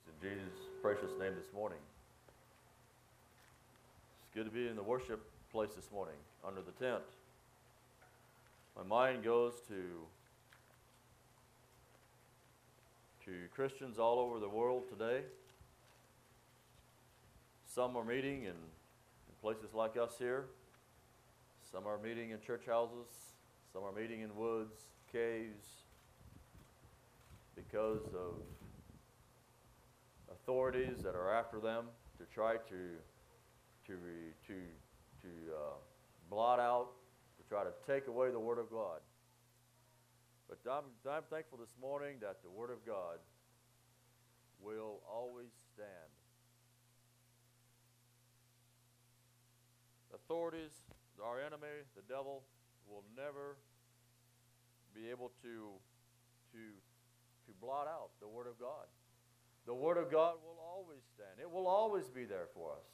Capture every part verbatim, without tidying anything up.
It's in Jesus' precious name this morning. It's good to be in the worship place this morning, under the tent. My mind goes to to Christians all over the world today. Some are meeting in, in places like us here. Some are meeting in church houses. Some are meeting in woods, caves, because of authorities that are after them to try to to to to uh, blot out, to try to take away the Word of God. But I'm, I'm thankful this morning that the Word of God will always stand. Authorities, our enemy, the devil, will never be able to to to blot out the Word of God. The Word of God will always stand. It will always be there for us.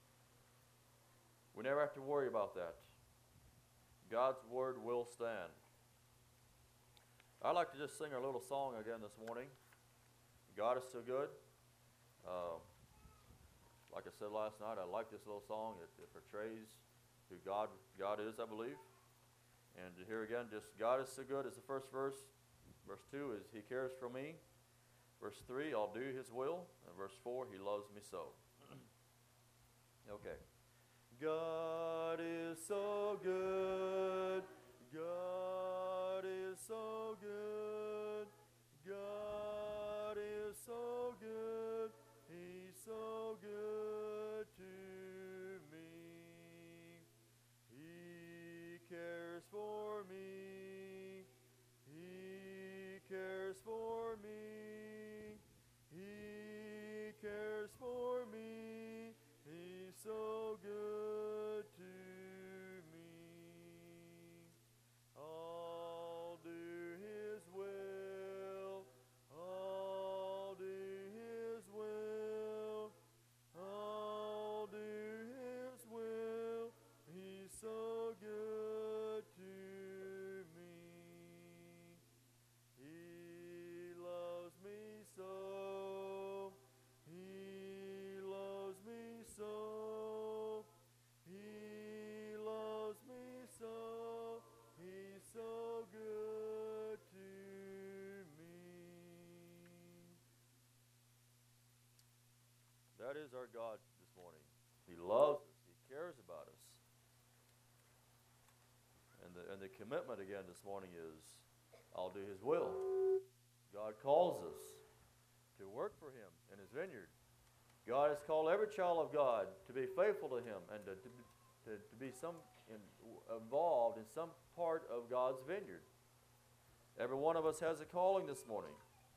We never have to worry about that. God's Word will stand. I'd like to just sing our little song again this morning. God is so good. Uh, like I said last night, I like this little song. It, it portrays who God, God is, I believe. And to hear again, just God is so good is the first verse. Verse two is He cares for me. Verse three, I'll do His will. And verse four, He loves me so. Okay. God is so good. God is so good. God is so good. He's so good to me. He cares for me. He cares for me. He cares for me. He's so good to me. I'll do His will. I'll do His will. I'll do His will. He's so good to me. He loves me so. He loves me so. He loves me so. He's so good to me. That is our God this morning. He loves us. He cares about us. And the, and the commitment again this morning is, I'll do His will. God calls us to work for Him in His vineyard. God has called every child of God to be faithful to Him and to, to, to, to be some in, involved in some part of God's vineyard. Every one of us has a calling this morning.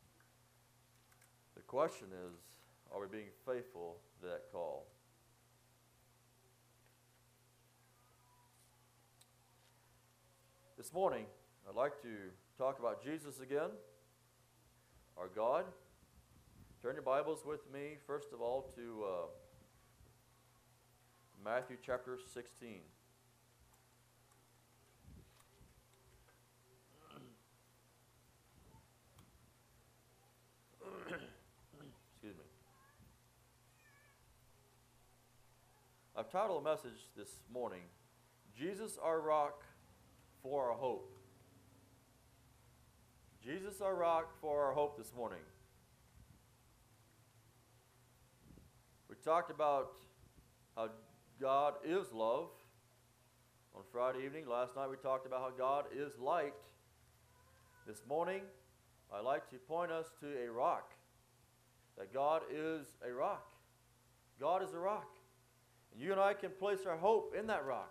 The question is, are we being faithful to that call? This morning, I'd like to talk about Jesus again, our God. Turn your Bibles with me, first of all, to uh, Matthew chapter sixteen. Excuse me. I've titled a message this morning, Jesus our rock for our hope. Jesus our rock for our hope this morning. We talked about how God is love on Friday evening. Last night we talked about how God is light. This morning I'd like to point us to a rock. That God is a rock. God is a rock. And you and I can place our hope in that rock.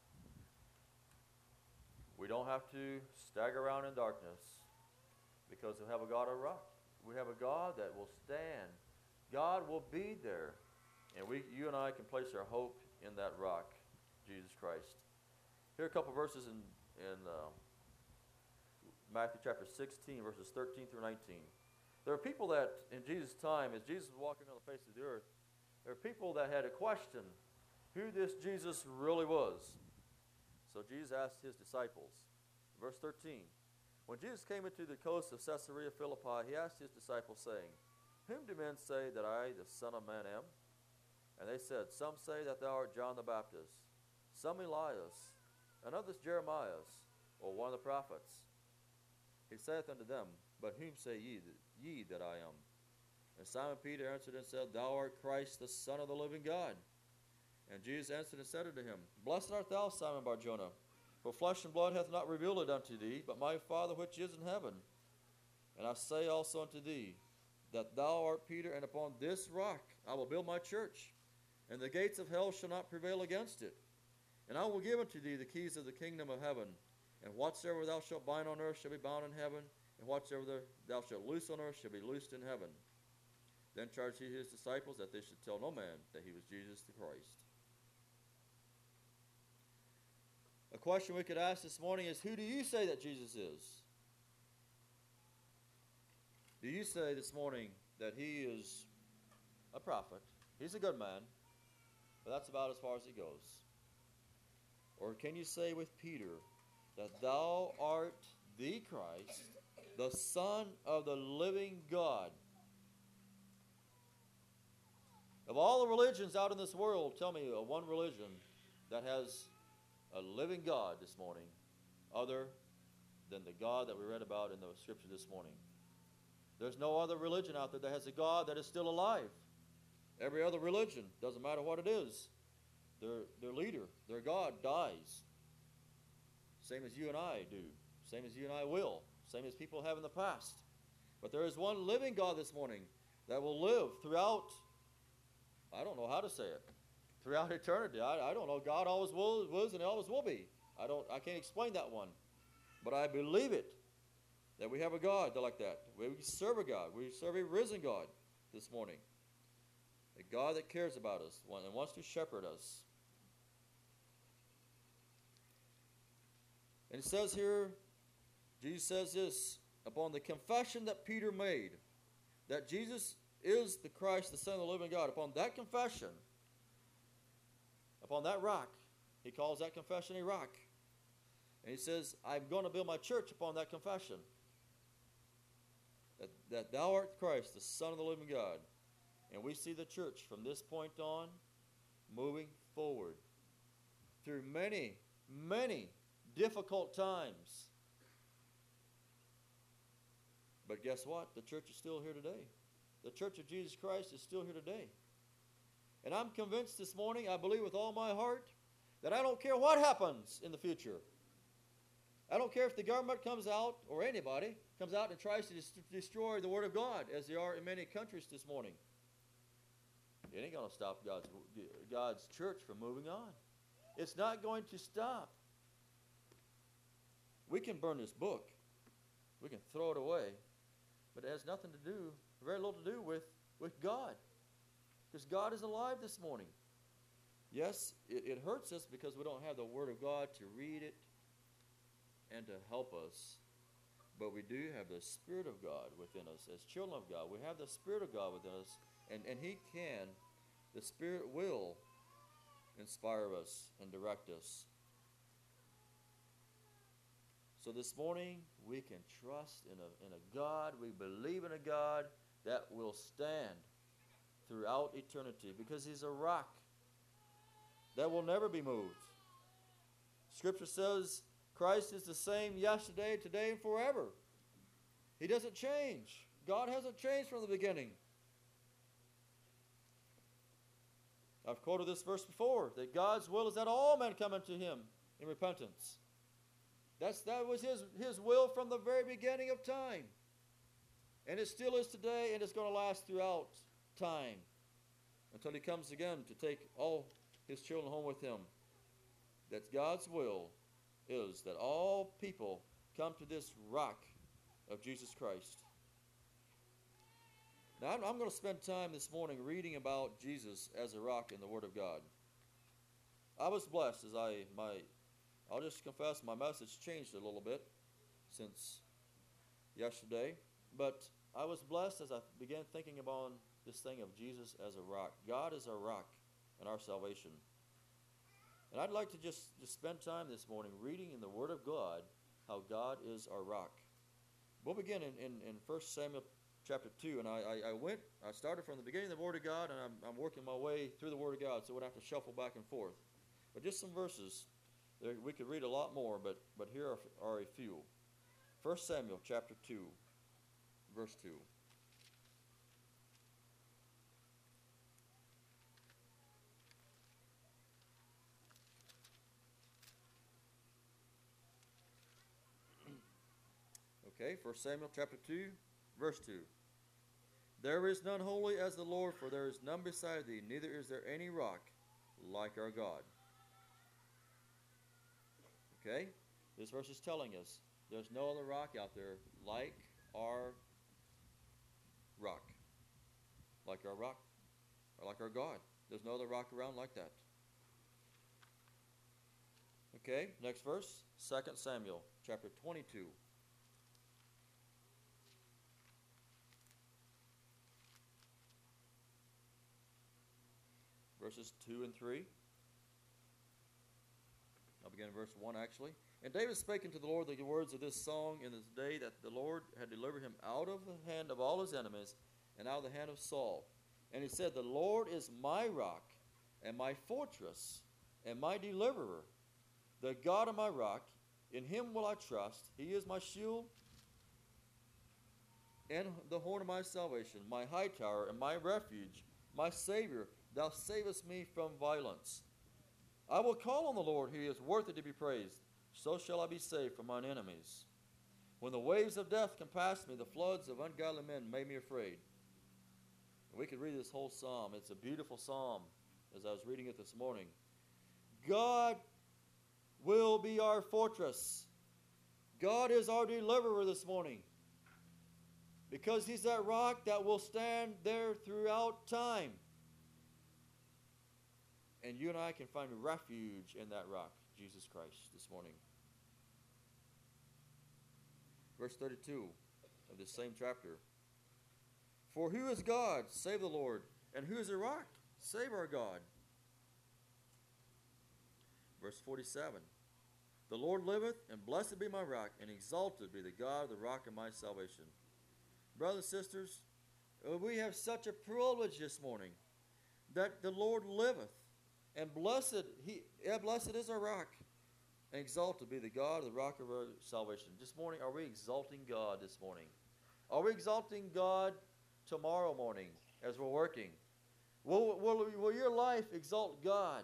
We don't have to stagger around in darkness because we have a God of rock. We have a God that will stand. God will be there. And we, you and I can place our hope in that rock, Jesus Christ. Here are a couple verses in, in uh, Matthew chapter sixteen, verses thirteen through nineteen. There are people that, in Jesus' time, as Jesus was walking on the face of the earth, there are people that had a question who this Jesus really was. So Jesus asked His disciples, verse thirteen, when Jesus came into the coast of Caesarea Philippi, He asked His disciples, saying, Whom do men say that I, the Son of Man, am? And they said, Some say that thou art John the Baptist, some Elias, and others Jeremiah, or one of the prophets. He saith unto them, But whom say ye that, ye that I am? And Simon Peter answered and said, Thou art Christ, the Son of the living God. And Jesus answered and said unto him, Blessed art thou, Simon Bar-Jonah, for flesh and blood hath not revealed it unto thee, but my Father which is in heaven. And I say also unto thee, that thou art Peter, and upon this rock I will build my church, and the gates of hell shall not prevail against it. And I will give unto thee the keys of the kingdom of heaven. And whatsoever thou shalt bind on earth shall be bound in heaven, and whatsoever thou shalt loose on earth shall be loosed in heaven. Then charged he his disciples that they should tell no man that he was Jesus the Christ. A question we could ask this morning is, who do you say that Jesus is? Do you say this morning that he is a prophet? He's a good man, but that's about as far as he goes. Or can you say with Peter that thou art the Christ, the Son of the living God? Of all the religions out in this world, tell me uh, one religion that has a living God this morning other than the God that we read about in the scripture this morning. There's no other religion out there that has a God that is still alive. Every other religion, doesn't matter what it is, their, their leader, their God dies. Same as you and I do. Same as you and I will. Same as people have in the past. But there is one living God this morning that will live throughout, I don't know how to say it, throughout eternity. I, I don't know. God always will, was and always will be. I don't. I can't explain that one. But I believe it, that we have a God like that. We serve a God. We serve a risen God this morning. A God that cares about us and wants to shepherd us. And it says here, Jesus says this, upon the confession that Peter made, that Jesus is the Christ, the Son of the living God. Upon that confession, upon that rock, he calls that confession a rock. And he says, I'm going to build my church upon that confession. That, that thou art Christ, the Son of the living God. And we see the church from this point on moving forward through many, many difficult times. But guess what? The church is still here today. The Church of Jesus Christ is still here today. And I'm convinced this morning, I believe with all my heart, that I don't care what happens in the future. I don't care if the government comes out, or anybody comes out and tries to dis- destroy the Word of God, as they are in many countries this morning. It ain't going to stop God's, God's church from moving on. It's not going to stop. We can burn this book. We can throw it away. But it has nothing to do, very little to do with, with God. Because God is alive this morning. Yes, it, it hurts us because we don't have the Word of God to read it and to help us. But we do have the Spirit of God within us. As children of God, we have the Spirit of God within us. And, and He can, the Spirit will inspire us and direct us. So this morning, we can trust in a, in a God, we believe in a God that will stand throughout eternity because He's a rock that will never be moved. Scripture says Christ is the same yesterday, today, and forever. He doesn't change. God hasn't changed from the beginning. I've quoted this verse before, that God's will is that all men come unto Him in repentance. That's, that was his, his will from the very beginning of time. And it still is today, and it's going to last throughout time until He comes again to take all His children home with Him. That God's will is that all people come to this rock of Jesus Christ. Now, I'm, I'm going to spend time this morning reading about Jesus as a rock in the Word of God. I was blessed as I, my, I'll just confess, my message changed a little bit since yesterday. But I was blessed as I began thinking about this thing of Jesus as a rock. God is our rock in our salvation. And I'd like to just, just spend time this morning reading in the Word of God how God is our rock. We'll begin in, in, in First Samuel chapter two, and I, I, I went, I started from the beginning of the Word of God, and I'm, I'm working my way through the Word of God, so we'd have to shuffle back and forth. But just some verses. There, we could read a lot more, but, but here are, are a few. First Samuel chapter two, verse two. Okay, First Samuel chapter two, verse two. There is none holy as the Lord, for there is none beside thee, neither is there any rock like our God. Okay, this verse is telling us there's no other rock out there like our rock. Like our rock, or like our God. There's no other rock around like that. Okay, next verse, Second Samuel chapter twenty-two. Verses two and three. I'll begin in verse one actually. And David spake unto the Lord the words of this song in this day that the Lord had delivered him out of the hand of all his enemies and out of the hand of Saul. And he said, the Lord is my rock and my fortress and my deliverer, the God of my rock. In him will I trust. He is my shield and the horn of my salvation, my high tower and my refuge, my Savior. Thou savest me from violence. I will call on the Lord, he is worthy to be praised. So shall I be saved from mine enemies. When the waves of death compassed me, the floods of ungodly men made me afraid. We could read this whole psalm. It's a beautiful psalm as I was reading it this morning. God will be our fortress. God is our deliverer this morning. Because he's that rock that will stand there throughout time. And you and I can find refuge in that rock, Jesus Christ, this morning. Verse thirty-two of this same chapter. For who is God, save the Lord, and who is a rock, save our God. Verse forty-seven. The Lord liveth, and blessed be my rock, and exalted be the God, the rock of my salvation. Brothers and sisters, we have such a privilege this morning that the Lord liveth. And blessed, he, yeah, blessed is our rock. And exalted be the God, the rock of our salvation. This morning, are we exalting God this morning? Are we exalting God tomorrow morning as we're working? Will, will, will your life exalt God?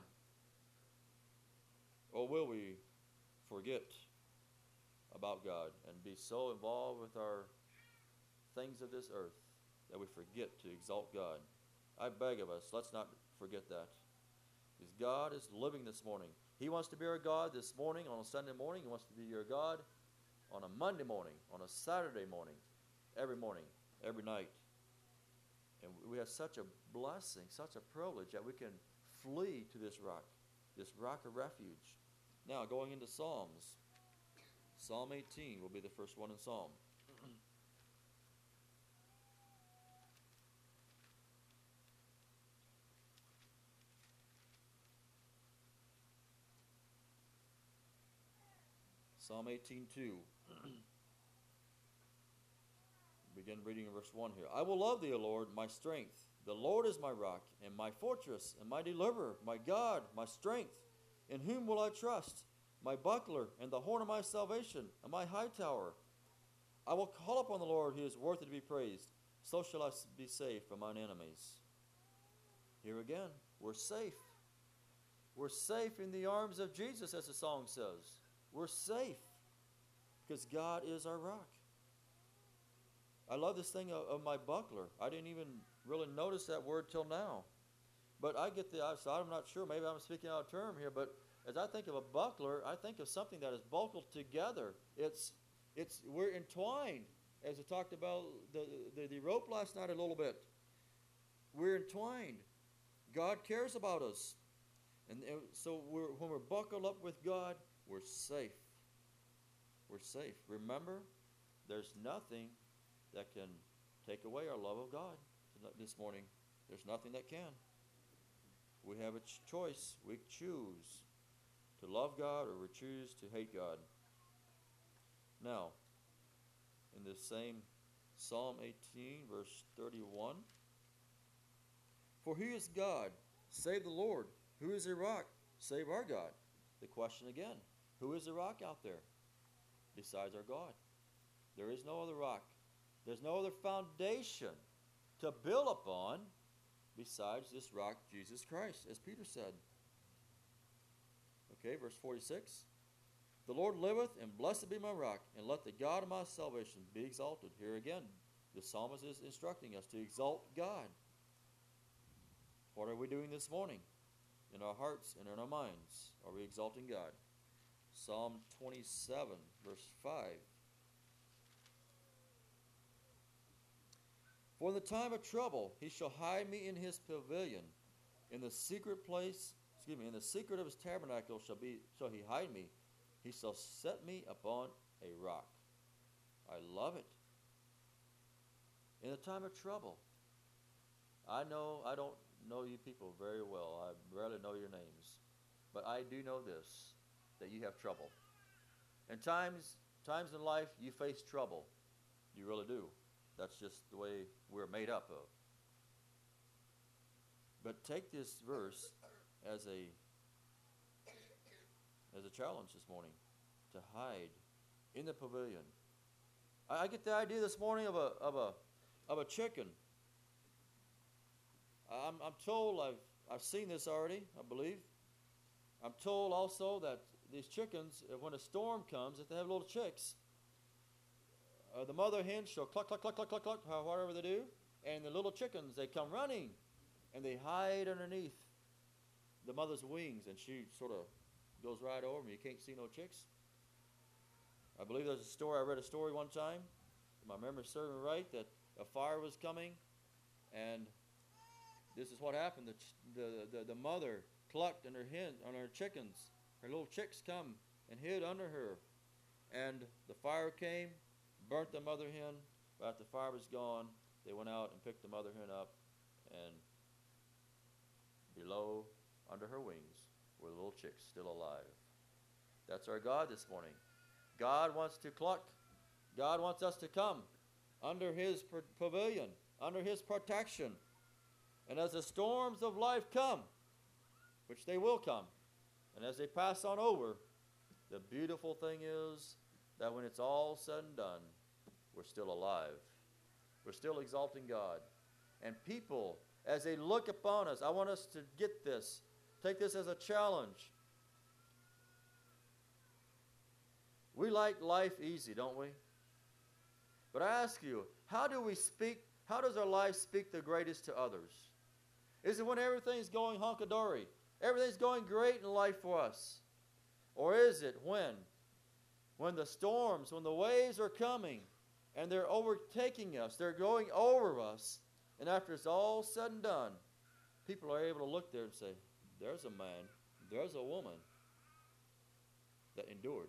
Or will we forget about God and be so involved with our things of this earth that we forget to exalt God? I beg of us, let's not forget that. Because God is living this morning. He wants to be our God this morning on a Sunday morning. He wants to be your God on a Monday morning, on a Saturday morning, every morning, every night. And we have such a blessing, such a privilege that we can flee to this rock, this rock of refuge. Now, going into Psalms. Psalm eighteen will be the first one in Psalm. Psalm eighteen two. Begin reading in verse one here. I will love thee, O Lord, my strength. The Lord is my rock, and my fortress, and my deliverer, my God, my strength. In whom will I trust? My buckler, and the horn of my salvation, and my high tower. I will call upon the Lord, who is worthy to be praised. So shall I be saved from mine enemies. Here again, we're safe. We're safe in the arms of Jesus, as the song says. We're safe because God is our rock. I love this thing of, of my buckler. I didn't even really notice that word till now. But I get the, so I'm not sure, maybe I'm speaking out of term here, but as I think of a buckler, I think of something that is buckled together. It's, it's, we're entwined, as we talked about the, the, the rope last night a little bit. We're entwined. God cares about us. And, and so we're, when we're buckled up with God, we're safe. We're safe. Remember, there's nothing that can take away our love of God this morning. There's nothing that can. We have a ch- choice. We choose to love God or we choose to hate God. Now, in this same Psalm eighteen, verse thirty-one. For who is God? Save the Lord. Who is a rock? Save our God. The question again, who is the rock out there besides our God? There is no other rock. There's no other foundation to build upon besides this rock, Jesus Christ, as Peter said. Okay, verse forty-six. The Lord liveth, and blessed be my rock, and let the God of my salvation be exalted. Here again, the psalmist is instructing us to exalt God. What are we doing this morning? In our hearts and in our minds, are we exalting God? Psalm twenty-seven, verse five. For in the time of trouble he shall hide me in his pavilion. In the secret place, excuse me, in the secret of his tabernacle shall be shall he hide me. He shall set me upon a rock. I love it. In the time of trouble. I know I don't know you people very well. I rarely know your names. But I do know this, that you have trouble. And times times in life you face trouble. You really do. That's just the way we're made up of. But take this verse as a as a challenge this morning, to hide in the pavilion. I, I get the idea this morning of a of a of a chicken. I'm I'm told I've I've seen this already, I believe. I'm told also that these chickens, when a storm comes, if they have little chicks, uh, the mother hen shall cluck, cluck, cluck, cluck, cluck, cluck, whatever they do, and the little chickens, they come running, and they hide underneath the mother's wings, and she sort of goes right over them. You can't see no chicks. I believe there's a story, I read a story one time, if my memory's serving right, that a fire was coming, and this is what happened. The, the, the, the mother clucked on her hen, on her chickens. Her little chicks come and hid under her. And the fire came, burnt the mother hen. But after the fire was gone, they went out and picked the mother hen up. And below, under her wings, were the little chicks still alive. That's our God this morning. God wants to cluck. God wants us to come under his pavilion, under his protection. And as the storms of life come, which they will come, and as they pass on over, the beautiful thing is that when it's all said and done, we're still alive. We're still exalting God. And people, as they look upon us, I want us to get this, take this as a challenge. We like life easy, don't we? But I ask you, how do we speak, how does our life speak the greatest to others? Is it when everything's going honky-dory? Everything's going great in life for us? Or is it when? When the storms, when the waves are coming and they're overtaking us, they're going over us, and after it's all said and done, people are able to look there and say, there's a man, there's a woman that endured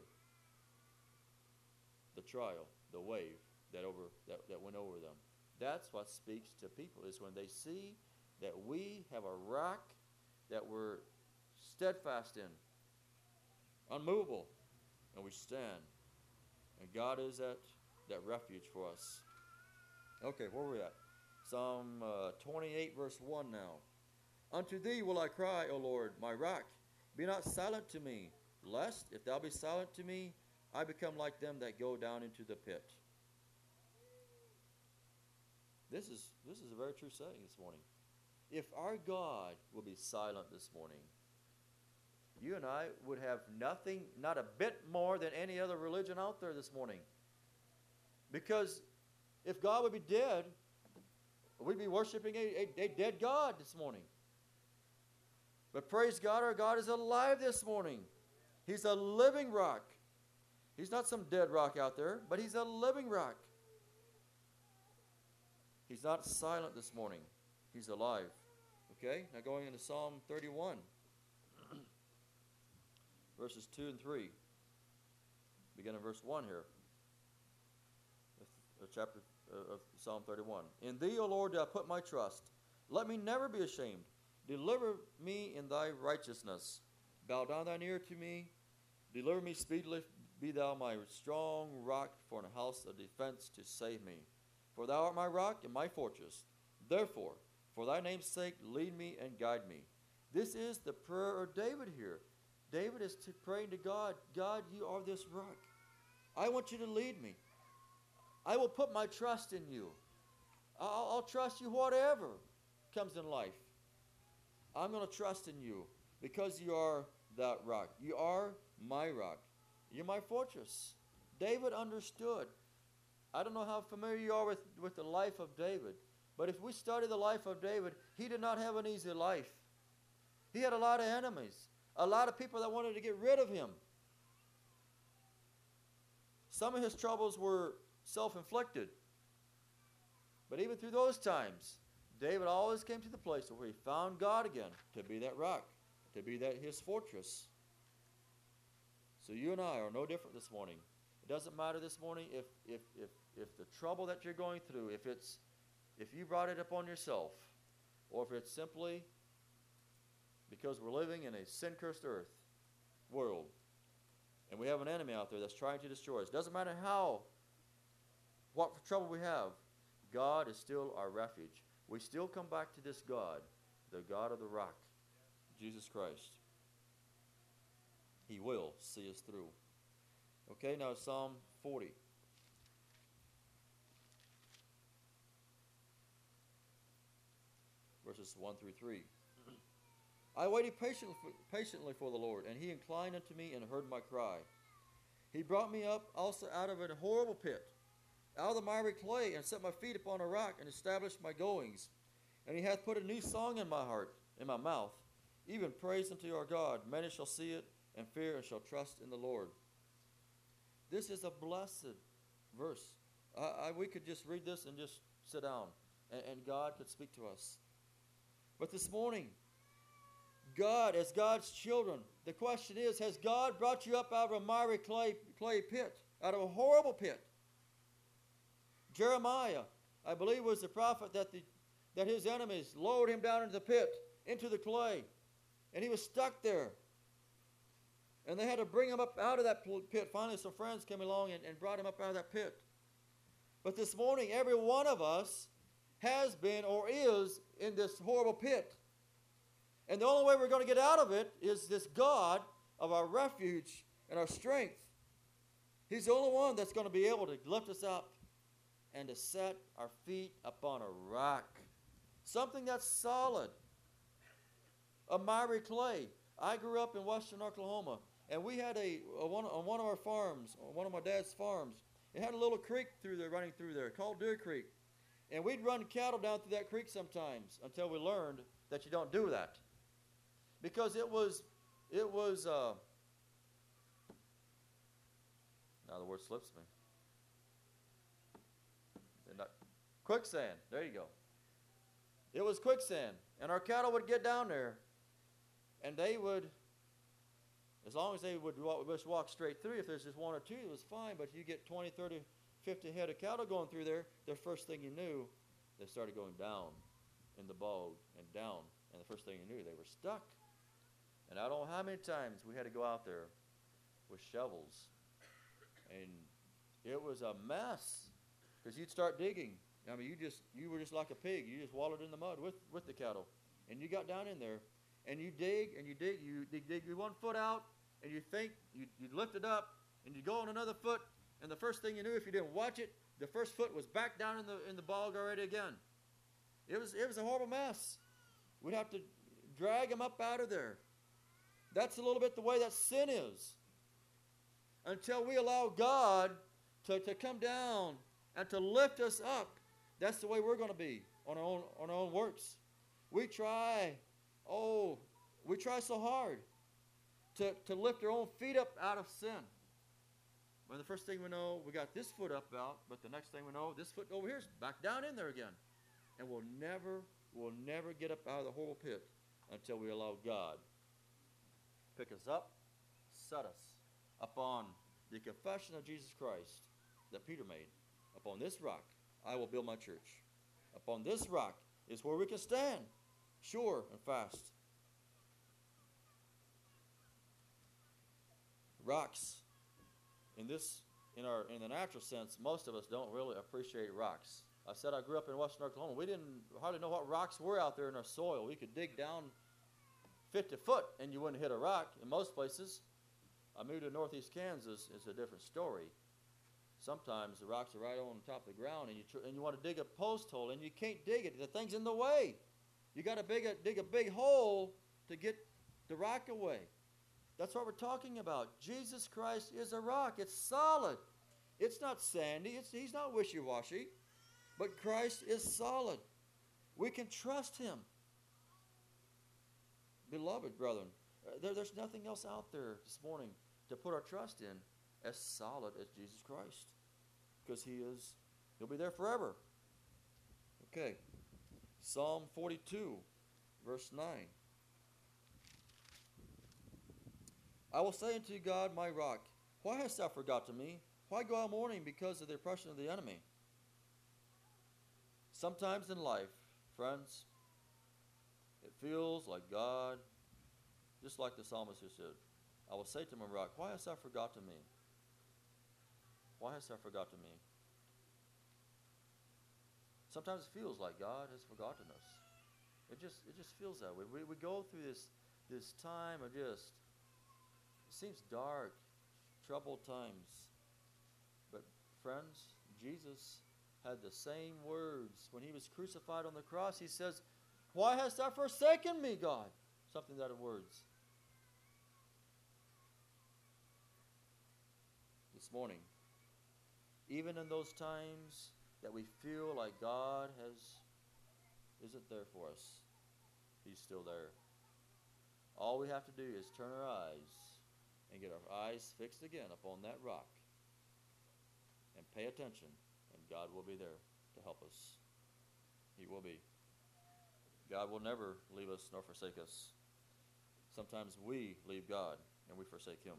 the trial, the wave that over that, that went over them. That's what speaks to people, is when they see that we have a rock that we're steadfast in, unmovable, and we stand. And God is that, that refuge for us. Okay, where are we at? Psalm uh, twenty-eight, verse one now. Unto thee will I cry, O Lord, my rock. Be not silent to me, lest, if thou be silent to me, I become like them that go down into the pit. This is, this is a very true saying this morning. If our God will be silent this morning, you and I would have nothing, not a bit more than any other religion out there this morning. Because if God would be dead, we'd be worshiping a, a, a dead God this morning. But praise God, our God is alive this morning. He's a living rock. He's not some dead rock out there, but he's a living rock. He's not silent this morning. He's alive. Okay, now going into Psalm thirty-one, verses two and three. Begin in verse one here, of chapter of Psalm thirty-one. In thee, O Lord, do I put my trust. Let me never be ashamed. Deliver me in thy righteousness. Bow down thine ear to me. Deliver me speedily. Be thou my strong rock for an house of defense to save me. For thou art my rock and my fortress. Therefore, for thy name's sake, lead me and guide me. This is the prayer of David here. David is to praying to God, God, you are this rock. I want you to lead me. I will put my trust in you. I'll, I'll trust you whatever comes in life. I'm going to trust in you because you are that rock. You are my rock. You're my fortress. David understood. I don't know how familiar you are with, with the life of David, but if we study the life of David, he did not have an easy life. He had a lot of enemies, a lot of people that wanted to get rid of him. Some of his troubles were self-inflicted. But even through those times, David always came to the place where he found God again to be that rock, to be that his fortress. So you and I are no different this morning. It doesn't matter this morning if if if if the trouble that you're going through, if it's if you brought it upon yourself, or if it's simply because we're living in a sin-cursed earth world, and we have an enemy out there that's trying to destroy us. Doesn't matter how, what trouble we have, God is still our refuge. We still come back to this God, the God of the rock, Jesus Christ. He will see us through. Okay, now Psalm forty. Verses one through three. I waited patiently for, patiently for the Lord, and he inclined unto me and heard my cry. He brought me up also out of a horrible pit, out of the miry clay, and set my feet upon a rock, and established my goings. And he hath put a new song in my heart, in my mouth, even praise unto our God. Many shall see it, and fear, and shall trust in the Lord. This is a blessed verse. I, I, we could just read this and just sit down, and, and God could speak to us. But this morning, God, as God's children, the question is, has God brought you up out of a miry clay, clay pit, out of a horrible pit? Jeremiah, I believe, was the prophet that, the, that his enemies lowered him down into the pit, into the clay, and he was stuck there. And they had to bring him up out of that pit. Finally, some friends came along and, and brought him up out of that pit. But this morning, every one of us has been or is in this horrible pit. And the only way we're going to get out of it is this God of our refuge and our strength. He's the only one that's going to be able to lift us up and to set our feet upon a rock. Something that's solid. A miry clay. I grew up in western Oklahoma, and we had a, a one, on one of our farms, on one of my dad's farms, it had a little creek through there, running through there, called Deer Creek. And we'd run cattle down through that creek sometimes until we learned that you don't do that. Because it was, it was, uh, now the word slips me. Not, quicksand, there you go. It was quicksand, and our cattle would get down there, and they would, as long as they would walk, just walk straight through, if there's just one or two, it was fine, but you get twenty, thirty, fifty head of cattle going through there, the first thing you knew, they started going down in the bog and down, and the first thing you knew, they were stuck. And I don't know how many times we had to go out there with shovels, and it was a mess, because you'd start digging. I mean, you just you were just like a pig. You just wallowed in the mud with, with the cattle, and you got down in there, and you dig and you dig. You dig, dig your one foot out, and you think you you lift it up, and you go on another foot, and the first thing you knew, if you didn't watch it, the first foot was back down in the in the bog already again. It was it was a horrible mess. We'd have to drag them up out of there. That's a little bit the way that sin is. Until we allow God to, to come down and to lift us up, that's the way we're going to be on our own on our own works. We try, oh, we try so hard to, to lift our own feet up out of sin. When the first thing we know, we got this foot up out, but the next thing we know, this foot over here is back down in there again. And we'll never, we'll never get up out of the horrible pit until we allow God pick us up, set us upon the confession of Jesus Christ that Peter made. Upon this rock, I will build my church. Upon this rock is where we can stand, sure and fast. Rocks, in this, in our, in the natural sense, most of us don't really appreciate rocks. I said I grew up in western Oklahoma. We didn't hardly know what rocks were out there in our soil. We could dig down fifty foot and you wouldn't hit a rock in most places. I moved to northeast Kansas. It's a different story. Sometimes the rocks are right on top of the ground, and you tr- and you want to dig a post hole, and you can't dig it. The thing's in the way. You got to dig a, dig a big hole to get the rock away. That's what we're talking about. Jesus Christ is a rock. It's solid. It's not sandy. It's, he's not wishy-washy. But Christ is solid. We can trust him. Beloved brethren, there, there's nothing else out there this morning to put our trust in as solid as Jesus Christ. Because he is, he'll be there forever. Okay. Psalm forty-two, verse nine. I will say unto God, my rock, why hast thou forgotten me? Why go I mourning because of the oppression of the enemy? Sometimes in life, friends, it feels like God, just like the psalmist who said, I will say to my rock, why hast thou forgotten me? Why hast thou forgotten me? Sometimes it feels like God has forgotten us. It just it just feels that way. We, we go through this, this time of just, it seems dark, troubled times. But friends, Jesus had the same words. When he was crucified on the cross, he says, why hast thou forsaken me, God? Something that of words. This morning, even in those times that we feel like God has isn't there for us, he's still there. All we have to do is turn our eyes and get our eyes fixed again upon that rock and pay attention, and God will be there to help us. He will be. God will never leave us nor forsake us. Sometimes we leave God and we forsake him.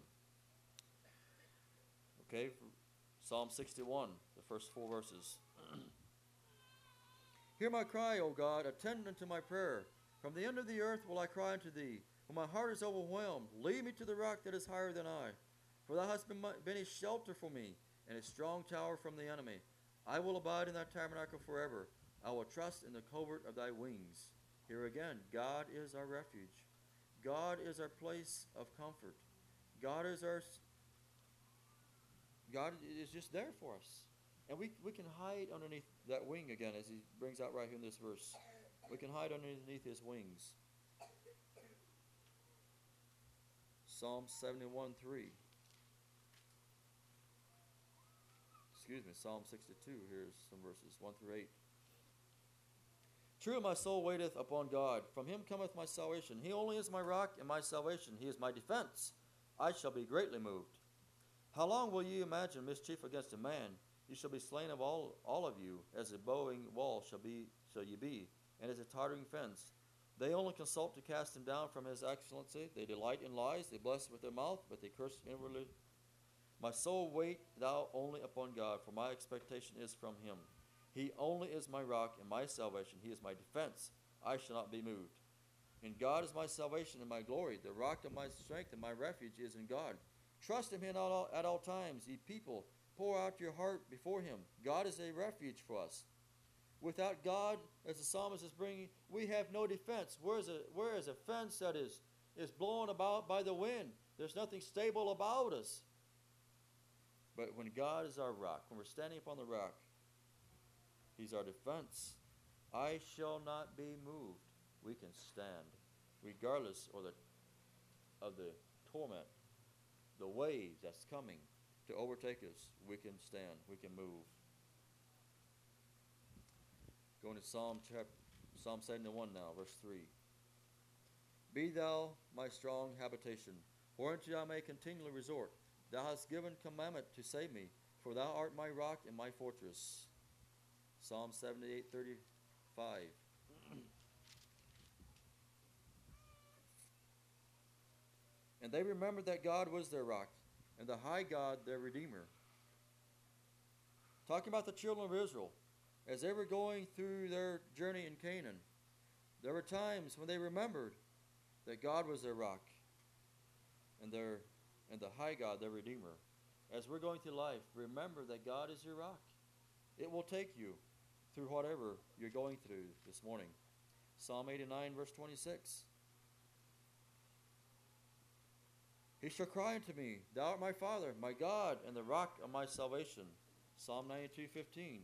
Okay, Psalm sixty-one, the first four verses. Hear my cry, O God, attend unto my prayer. From the end of the earth will I cry unto thee. When my heart is overwhelmed, lead me to the rock that is higher than I. For thou hast been, my, been a shelter for me, and a strong tower from the enemy. I will abide in thy tabernacle forever. I will trust in the covert of thy wings. Here again, God is our refuge. God is our place of comfort. God is our God is just there for us. And we, we can hide underneath that wing again, as he brings out right here in this verse. We can hide underneath his wings. Psalm seventy-one three. Excuse me, Psalm sixty-two. Here's some verses, one through eight. True, my soul waiteth upon God. From him cometh my salvation. He only is my rock and my salvation. He is my defense. I shall be greatly moved. How long will ye imagine mischief against a man? You shall be slain of all, all of you, as a bowing wall shall be shall ye be, and as a tottering fence. They only consult to cast him down from his excellency. They delight in lies, they bless with their mouth, but they curse inwardly. My soul, wait thou only upon God, for my expectation is from him. He only is my rock and my salvation. He is my defense. I shall not be moved. In God is my salvation and my glory. The rock of my strength and my refuge is in God. Trust him in all, at all times, ye people. Pour out your heart before him. God is a refuge for us. Without God, as the psalmist is bringing, we have no defense. Where is a, where is a fence that is, is blown about by the wind? There's nothing stable about us. But when God is our rock, when we're standing upon the rock, he's our defense. I shall not be moved. We can stand, regardless of the, of the torment, the wave that's coming to overtake us. We can stand. We can move. Going to Psalm chapter, Psalm seventy-one now, verse three. Be thou my strong habitation, whereunto I may continually resort. Thou hast given commandment to save me, for thou art my rock and my fortress. Psalm seventy-eight thirty-five. And they remembered that God was their rock, and the high God their Redeemer. Talking about the children of Israel, as they were going through their journey in Canaan, there were times when they remembered that God was their rock, and their and the high God their Redeemer. As we're going through life, remember that God is your rock. It will take you through whatever you're going through this morning. Psalm eighty-nine, verse twenty-six. He shall cry unto me, Thou art my Father, my God, and the rock of my salvation. Psalm ninety-two, fifteen.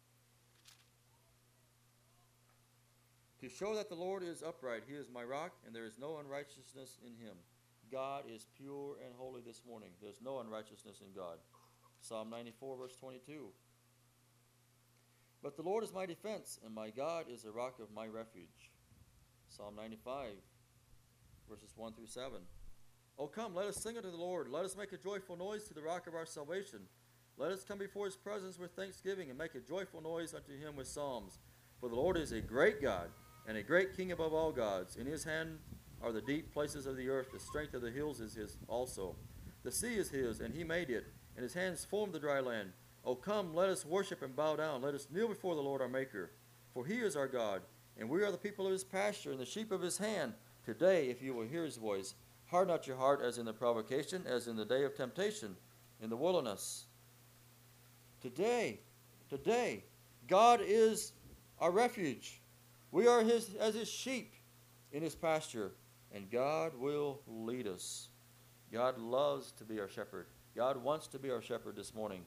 To show that the Lord is upright, He is my rock, and there is no unrighteousness in Him. God is pure and holy this morning. There's no unrighteousness in God. Psalm ninety-four, verse twenty-two. But the Lord is my defense, and my God is the rock of my refuge. Psalm ninety-five, verses one through seven. O come, let us sing unto the Lord. Let us make a joyful noise to the rock of our salvation. Let us come before His presence with thanksgiving, and make a joyful noise unto Him with psalms. For the Lord is a great God, and a great King above all gods. In His hand are the deep places of the earth. The strength of the hills is His also. The sea is His, and He made it, and His hands formed the dry land. O come, let us worship and bow down. Let us kneel before the Lord our Maker. For He is our God, and we are the people of His pasture, and the sheep of His hand. Today, if you will hear His voice, harden not your heart as in the provocation, as in the day of temptation, in the wilderness. Today, today, God is our refuge. We are His as His sheep in His pasture, and God will lead us. God loves to be our shepherd. God wants to be our shepherd this morning.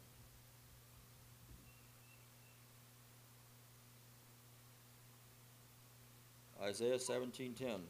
Isaiah seventeen ten.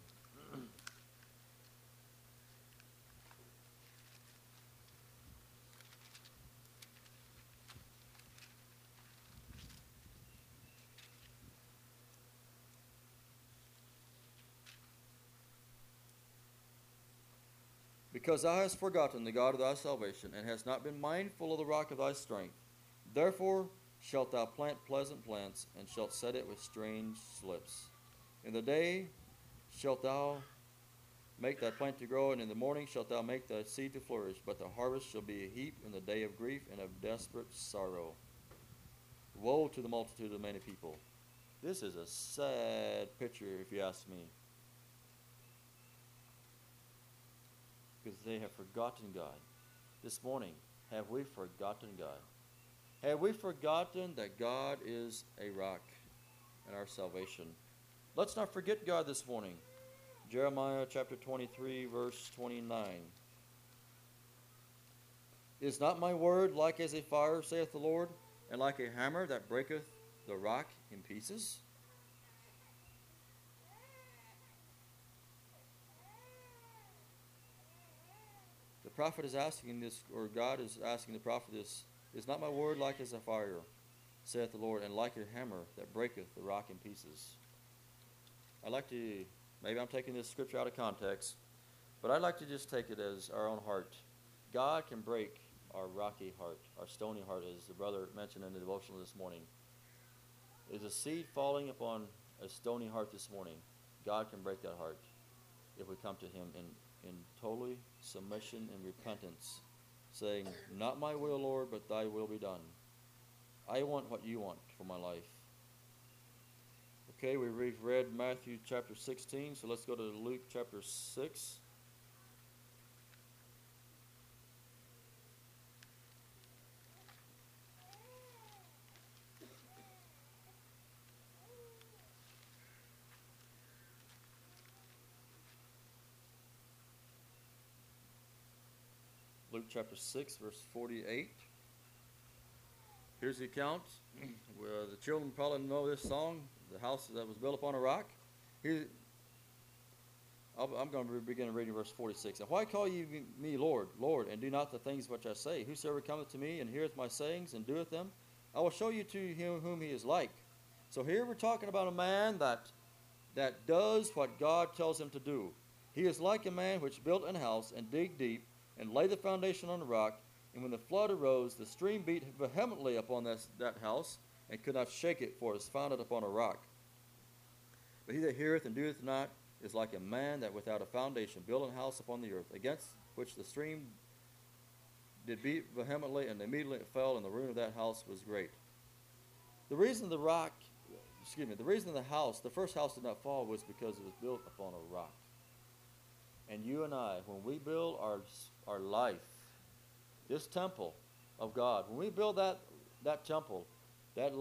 Because thou hast forgotten the God of thy salvation, and hast not been mindful of the rock of thy strength, therefore shalt thou plant pleasant plants, and shalt set it with strange slips. In the day shalt thou make thy plant to grow, and in the morning shalt thou make thy seed to flourish, but the harvest shall be a heap in the day of grief and of desperate sorrow. Woe to the multitude of many people. This is a sad picture, if you ask me. Because they have forgotten God. This morning, have we forgotten God? Have we forgotten that God is a rock and our salvation? Let's not forget God this morning. Jeremiah chapter twenty-three, verse twenty-nine. Is not my word like as a fire, saith the Lord, and like a hammer that breaketh the rock in pieces? The prophet is asking this, or God is asking the prophet this, is not my word like as a fire, saith the Lord, and like a hammer that breaketh the rock in pieces? I'd like to, maybe I'm taking this scripture out of context, but I'd like to just take it as our own heart. God can break our rocky heart, our stony heart, as the brother mentioned in the devotional this morning. Is a seed falling upon a stony heart this morning? God can break that heart if we come to Him in in totally submission and repentance, saying, not my will, Lord, but thy will be done. I want what you want for my life. Okay, we've read Matthew chapter sixteen, so let's go to Luke chapter six. Luke chapter six, verse forty-eight. Here's the account. Where the children probably know this song, the house that was built upon a rock. Here, I'm going to begin reading verse forty-six. And why call ye me Lord, Lord, and do not the things which I say? Whosoever cometh to me and heareth my sayings and doeth them, I will show you to him whom he is like. So here we're talking about a man that that does what God tells him to do. He is like a man which built an house and digged deep, and laid the foundation on the rock, and when the flood arose, the stream beat vehemently upon that, that house, and could not shake it, for it was founded upon a rock. But he that heareth and doeth not is like a man that without a foundation built an house upon the earth, against which the stream did beat vehemently, and immediately it fell, and the ruin of that house was great. The reason the rock, excuse me, the reason the house, the first house did not fall was because it was built upon a rock. And you and I, when we build our our life, this temple of God, when we build that that temple, that life,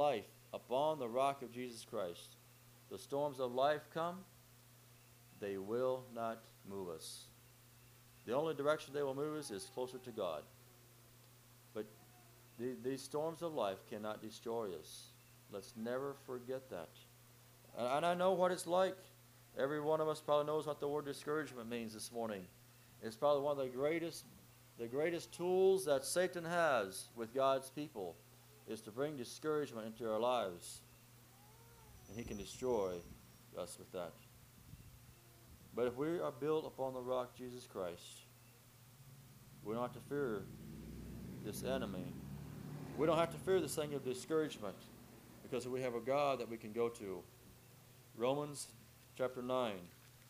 upon the rock of Jesus Christ, the storms of life come, they will not move us. The only direction they will move us is closer to God. But the, these storms of life cannot destroy us. Let's never forget that. And, and I know what it's like. Every one of us probably knows what the word discouragement means this morning. It's probably one of the greatest, the greatest tools that Satan has with God's people is to bring discouragement into our lives. And he can destroy us with that. But if we are built upon the rock, Jesus Christ, we don't have to fear this enemy. We don't have to fear this thing of discouragement because we have a God that we can go to. Romans chapter nine.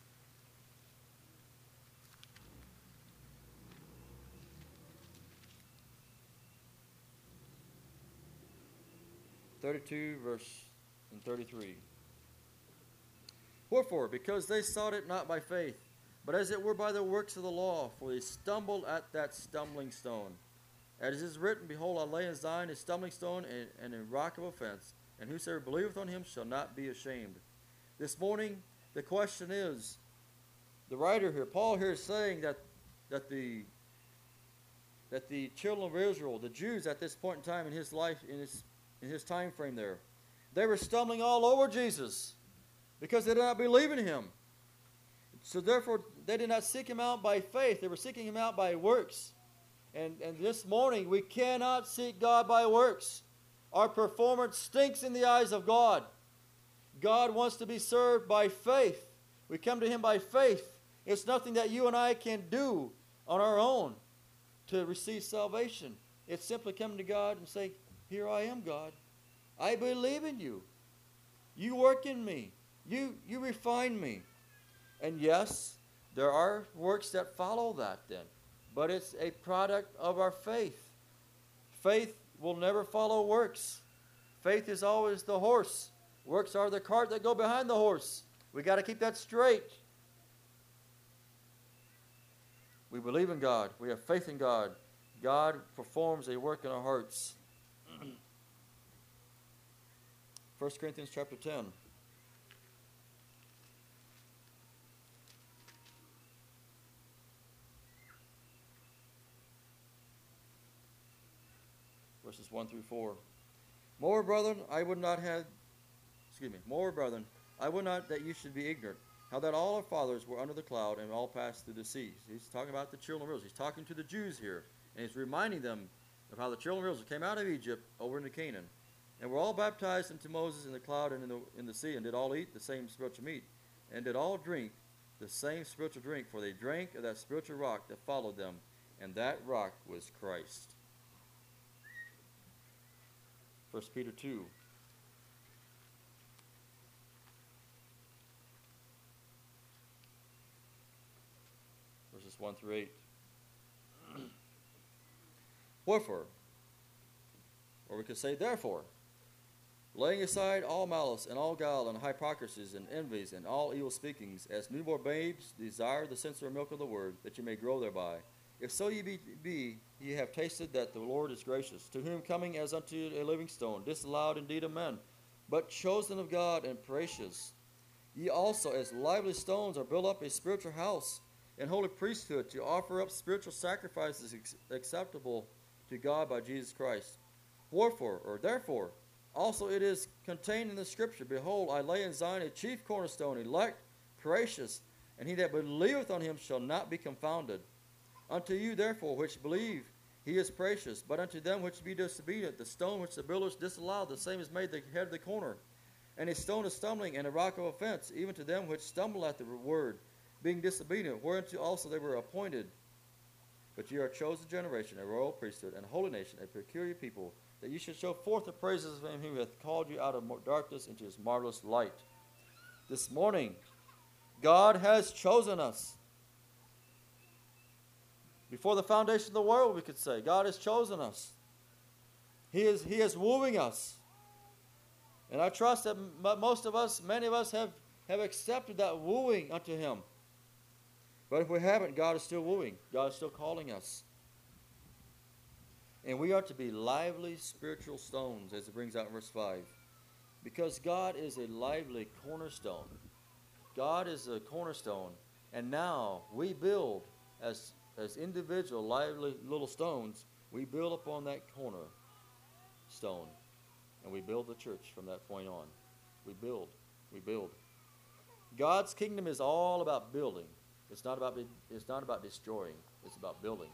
thirty-two, verse and thirty-three. Wherefore, because they sought it not by faith, but as it were by the works of the law, for they stumbled at that stumbling stone. As it is written, Behold, I lay in Zion a stumbling stone and, and a rock of offense, and whosoever believeth on him shall not be ashamed. This morning, the question is, the writer here, Paul here is saying that, that the that the children of Israel, the Jews at this point in time in his life, in his in his time frame there, they were stumbling all over Jesus because they did not believe in him. So therefore, they did not seek him out by faith. They were seeking him out by works. And, and this morning, we cannot seek God by works. Our performance stinks in the eyes of God. God wants to be served by faith. We come to him by faith. It's nothing that you and I can do on our own to receive salvation. It's simply coming to God and saying, Here I am, God. I believe in you. You work in me. You, you refine me. And yes, there are works that follow that then. But it's a product of our faith. Faith will never follow works. Faith is always the horse. Works are the cart that go behind the horse. We got to keep that straight. We believe in God. We have faith in God. God performs a work in our hearts. First Corinthians chapter ten. Verses one through four. More, brethren, I would not have, excuse me, more, brethren, I would not that you should be ignorant, how that all our fathers were under the cloud and all passed through the seas. He's talking about the children of Israel. He's talking to the Jews here, and he's reminding them of how the children of Israel came out of Egypt over into Canaan, and were all baptized into Moses in the cloud and in the, in the sea, and did all eat the same spiritual meat, and did all drink the same spiritual drink, for they drank of that spiritual rock that followed them, and that rock was Christ. First Peter two. Verses one through eight. Wherefore, or we could say therefore, laying aside all malice and all guile and hypocrisies and envies and all evil speakings, as newborn babes desire the sincere milk of the word, that you may grow thereby. If so ye be, be, ye have tasted that the Lord is gracious, to whom coming as unto a living stone, disallowed indeed of men, but chosen of God and precious. Ye also as lively stones are built up a spiritual house, and holy priesthood, to offer up spiritual sacrifices ex- acceptable to God by Jesus Christ. Wherefore, or therefore, also it is contained in the Scripture, Behold, I lay in Zion a chief cornerstone, elect, precious, and he that believeth on him shall not be confounded. Unto you, therefore, which believe, he is precious. But unto them which be disobedient, the stone which the builders disallowed, the same is made the head of the corner. And a stone of stumbling, and a rock of offense, even to them which stumble at the word, being disobedient, whereunto also they were appointed. But ye are a chosen generation, a royal priesthood, and a holy nation, a peculiar people, that ye should show forth the praises of him who hath called you out of darkness into his marvelous light. This morning, God has chosen us. Before the foundation of the world, we could say, God has chosen us. He is, he is wooing us. And I trust that most of us, many of us have, have accepted that wooing unto him. But if we haven't, God is still wooing. God is still calling us. And we are to be lively spiritual stones, as it brings out in verse five. Because God is a lively cornerstone. God is a cornerstone. And now we build as, as individual lively little stones. We build upon that cornerstone. And we build the church from that point on. We build. We build. God's kingdom is all about building. It's not about, it's not about destroying. It's about building.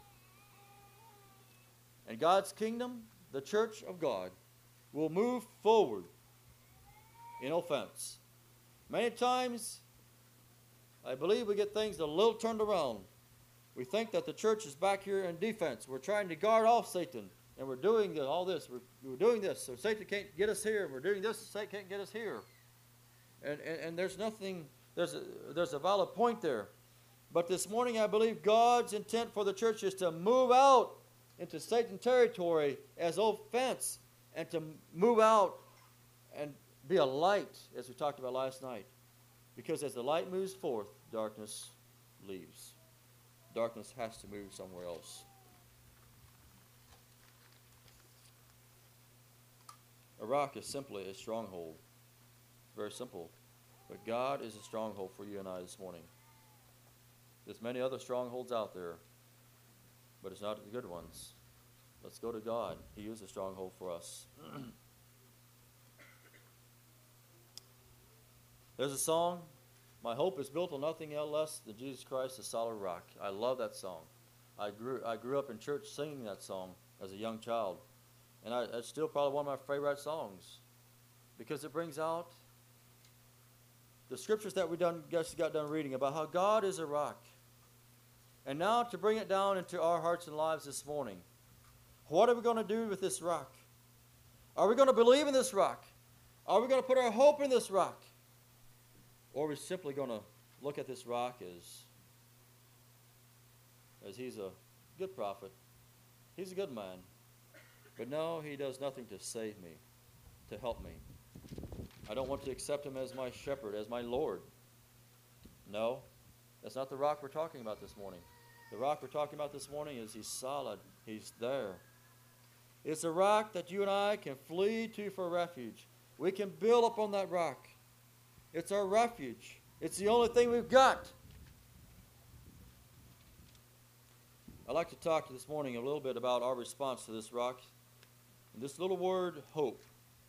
And God's kingdom, the church of God, will move forward in offense. Many times, I believe we get things a little turned around. We think that the church is back here in defense. We're trying to guard off Satan, and we're doing the, all this. We're, we're doing this, so Satan can't get us here. We're doing this, so Satan can't get us here. And, and, and there's nothing, there's a, there's a valid point there. But this morning, I believe God's intent for the church is to move out into Satan territory as offense, and to move out and be a light, as we talked about last night. Because as the light moves forth, darkness leaves. Darkness has to move somewhere else. A rock is simply a stronghold. Very simple. But God is a stronghold for you and I this morning. There's many other strongholds out there, but it's not the good ones. Let's go to God. He is a stronghold for us. There's a song, "My hope is built on nothing less than Jesus Christ, the solid rock." I love that song. I grew I grew up in church singing that song as a young child. And I, it's still probably one of my favorite songs, because it brings out the scriptures that we done, just got done reading about how God is a rock. And now to bring it down into our hearts and lives this morning. What are we going to do with this rock? Are we going to believe in this rock? Are we going to put our hope in this rock? Or are we simply going to look at this rock as, as he's a good prophet? He's a good man. But no, he does nothing to save me, to help me. I don't want to accept him as my shepherd, as my Lord. No, that's not the rock we're talking about this morning. The rock we're talking about this morning is he's solid. He's there. It's a rock that you and I can flee to for refuge. We can build upon that rock. It's our refuge. It's the only thing we've got. I'd like to talk this morning a little bit about our response to this rock. And this little word, hope,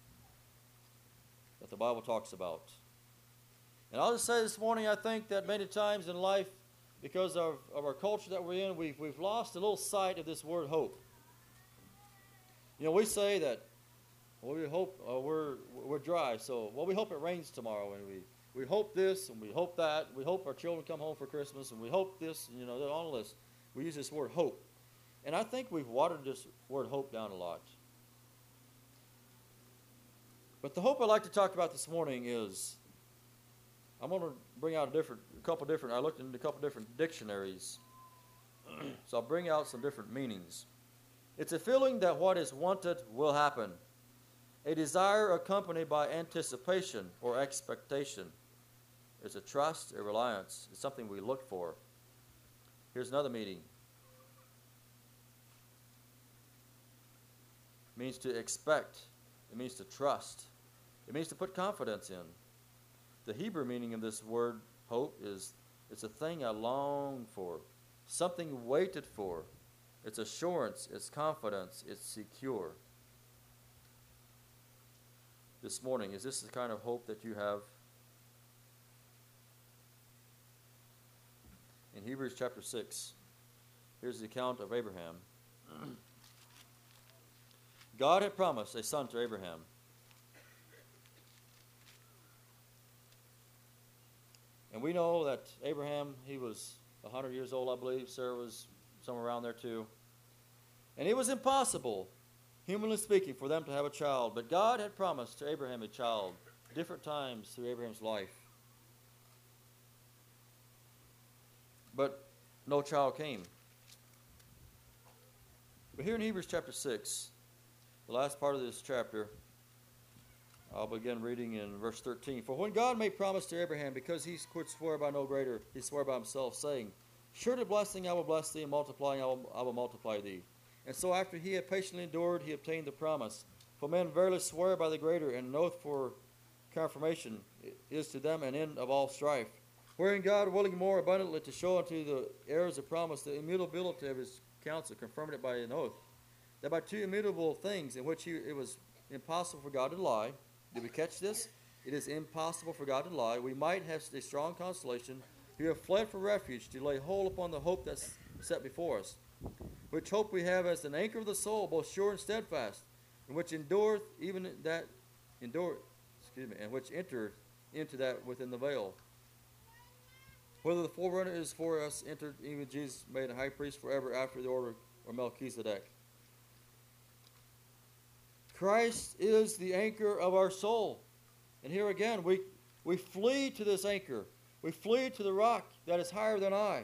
that the Bible talks about. And I'll just say this morning, I think that many times in life, because of, of our culture that we're in, we've, we've lost a little sight of this word hope. You know, we say that, well, we hope uh, we're, we're dry, so, well, we hope it rains tomorrow, and we, we hope this, and we hope that, we hope our children come home for Christmas, and we hope this, and, you know, all of this. We use this word hope. And I think we've watered this word hope down a lot. But the hope I'd like to talk about this morning is, I'm going to bring out a different, a couple different, I looked into a couple different dictionaries. So I'll bring out some different meanings. It's a feeling that what is wanted will happen. A desire accompanied by anticipation or expectation. It's a trust, a reliance. It's something we look for. Here's another meaning. It means to expect. It means to trust. It means to put confidence in. The Hebrew meaning of this word, hope, is it's a thing I long for, something waited for. It's assurance, it's confidence, it's secure. This morning, is this the kind of hope that you have? In Hebrews chapter six, here's the account of Abraham. God had promised a son to Abraham. And we know that Abraham, he was one hundred years old, I believe. Sarah was somewhere around there too. And it was impossible, humanly speaking, for them to have a child. But God had promised to Abraham a child, different times through Abraham's life. But no child came. But here in Hebrews chapter six, the last part of this chapter, I'll begin reading in verse thirteen. For when God made promise to Abraham, because he could swear by no greater, he swore by himself, saying, surely blessing I will bless thee, and multiplying I will, I will multiply thee. And so after he had patiently endured, he obtained the promise. For men verily swear by the greater, and an oath for confirmation is to them an end of all strife, wherein God, willing more abundantly to show unto the heirs of promise the immutability of his counsel, confirmed it by an oath, that by two immutable things in which he, it was impossible for God to lie. Did we catch this? It is impossible for God to lie. We might have a strong consolation who have fled for refuge to lay hold upon the hope that's set before us, which hope we have as an anchor of the soul, both sure and steadfast, and which endureth even that endure, excuse me, and which entereth into that within the veil. Whether the forerunner is for us, entered even Jesus made a high priest forever after the order of Melchizedek. Christ is the anchor of our soul. And here again, we, we flee to this anchor. We flee to the rock that is higher than I.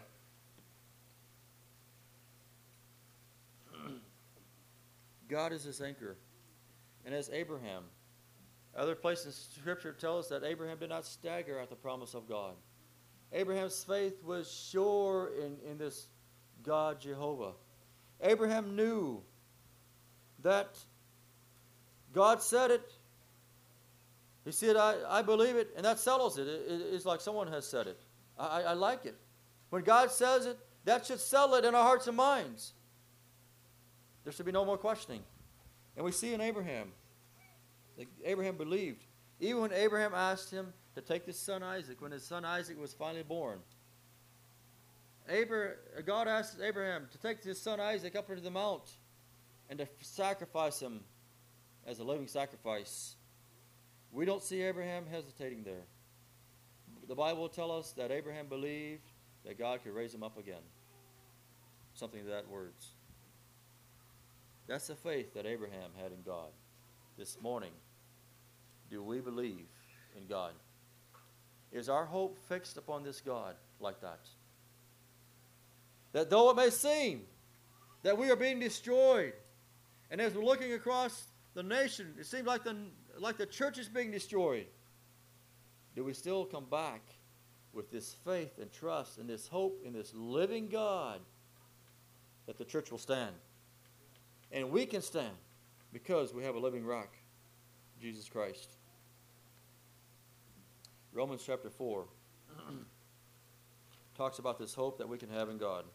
God is this anchor. And as Abraham, other places in Scripture tell us that Abraham did not stagger at the promise of God. Abraham's faith was sure in, in this God Jehovah. Abraham knew that God said it. He said, I, I believe it, and that settles it. it, it it's like someone has said it. I, I like it. When God says it, that should settle it in our hearts and minds. There should be no more questioning. And we see in Abraham, that Abraham believed. Even when Abraham asked him to take his son Isaac, when his son Isaac was finally born, Abraham, God asked Abraham to take his son Isaac up into the mount and to sacrifice him as a living sacrifice. We don't see Abraham hesitating there. The Bible will tell us that Abraham believed that God could raise him up again. Something to that words. That's the faith that Abraham had in God. This morning, do we believe in God? Is our hope fixed upon this God like that? That though it may seem that we are being destroyed, and as we're looking across the nation, it seems like the like the church is being destroyed, do we still come back with this faith and trust and this hope in this living God that the church will stand? And we can stand because we have a living rock, Jesus Christ. Romans chapter four talks about this hope that we can have in God.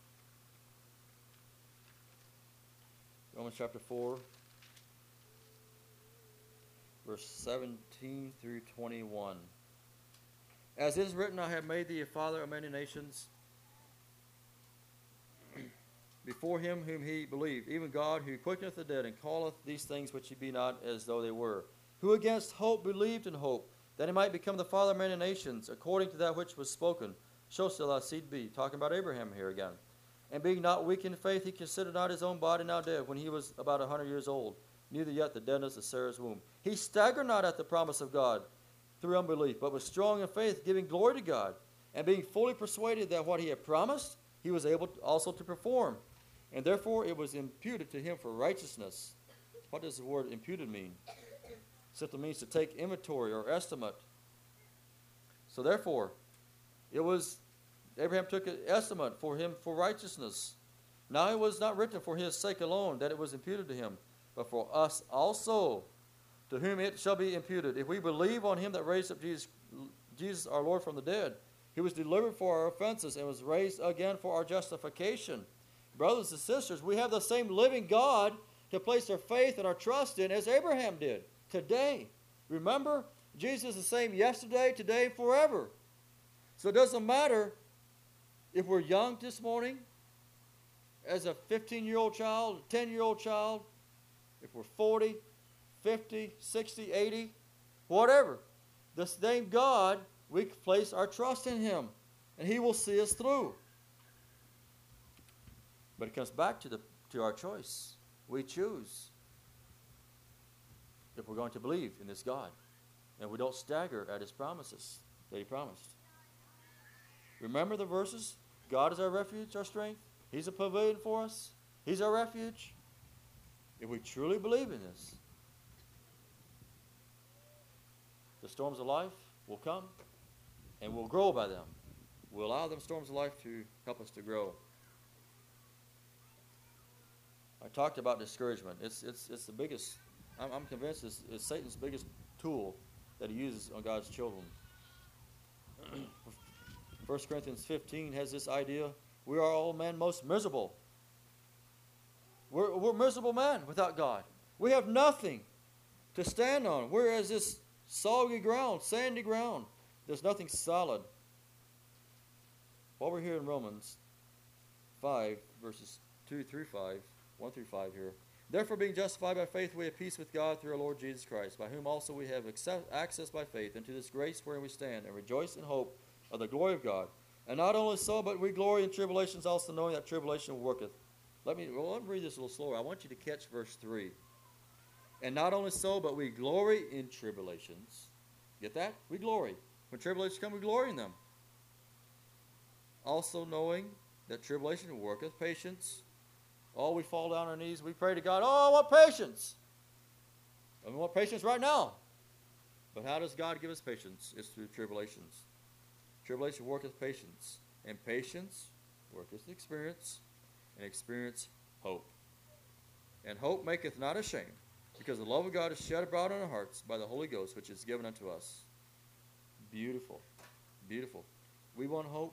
Romans chapter four, verse seventeen through twenty-one. As it is written, I have made thee a father of many nations, before him whom he believed, even God who quickeneth the dead, and calleth these things which be not as though they were, who against hope believed in hope, that he might become the father of many nations, according to that which was spoken, so shall thy seed be. Talking about Abraham here again. And being not weak in faith, he considered not his own body now dead, when he was about a hundred years old, neither yet the deadness of Sarah's womb. He staggered not at the promise of God through unbelief, but was strong in faith, giving glory to God, and being fully persuaded that what he had promised, he was able also to perform. And therefore it was imputed to him for righteousness. What does the word imputed mean? It simply means to take inventory or estimate. So therefore, it was, Abraham took an estimate for him for righteousness. Now it was not written for his sake alone that it was imputed to him, but for us also, to whom it shall be imputed. If we believe on him that raised up Jesus, Jesus our Lord from the dead, he was delivered for our offenses and was raised again for our justification. Brothers and sisters, we have the same living God to place our faith and our trust in as Abraham did today. Remember, Jesus is the same yesterday, today, and forever. So it doesn't matter if we're young this morning, as a fifteen-year-old child, a ten-year-old child, if we're forty, fifty, sixty, eighty, whatever. The same God, we place our trust in him, and he will see us through. But it comes back to the to our choice. We choose if we're going to believe in this God, and we don't stagger at his promises that he promised. Remember the verses? God is our refuge, our strength. He's a pavilion for us. He's our refuge. If we truly believe in this, the storms of life will come, and we'll grow by them. We'll allow them storms of life to help us to grow. I talked about discouragement. It's it's it's the biggest. I'm, I'm convinced it's, it's Satan's biggest tool that he uses on God's children. First Corinthians fifteen has this idea, we are all men most miserable. We're, we're miserable men without God. We have nothing to stand on. We're as this soggy ground, sandy ground. There's nothing solid. While we're here in Romans five, verses two through five, one through five here. Therefore, being justified by faith, we have peace with God through our Lord Jesus Christ, by whom also we have access by faith into this grace wherein we stand, and rejoice in hope of the glory of God. And not only so, but we glory in tribulations, also knowing that tribulation worketh. Let me, well, let me read this a little slower. I want you to catch verse three. And not only so, but we glory in tribulations. Get that? We glory. When tribulations come, we glory in them. Also knowing that tribulation worketh patience. Oh, we fall down on our knees. We pray to God, oh, I want patience. I want patience right now. But how does God give us patience? It's through tribulations. Tribulation worketh patience. And patience worketh experience. And experience hope. And hope maketh not ashamed, because the love of God is shed abroad in our hearts by the Holy Ghost, which is given unto us. Beautiful. Beautiful. We want hope.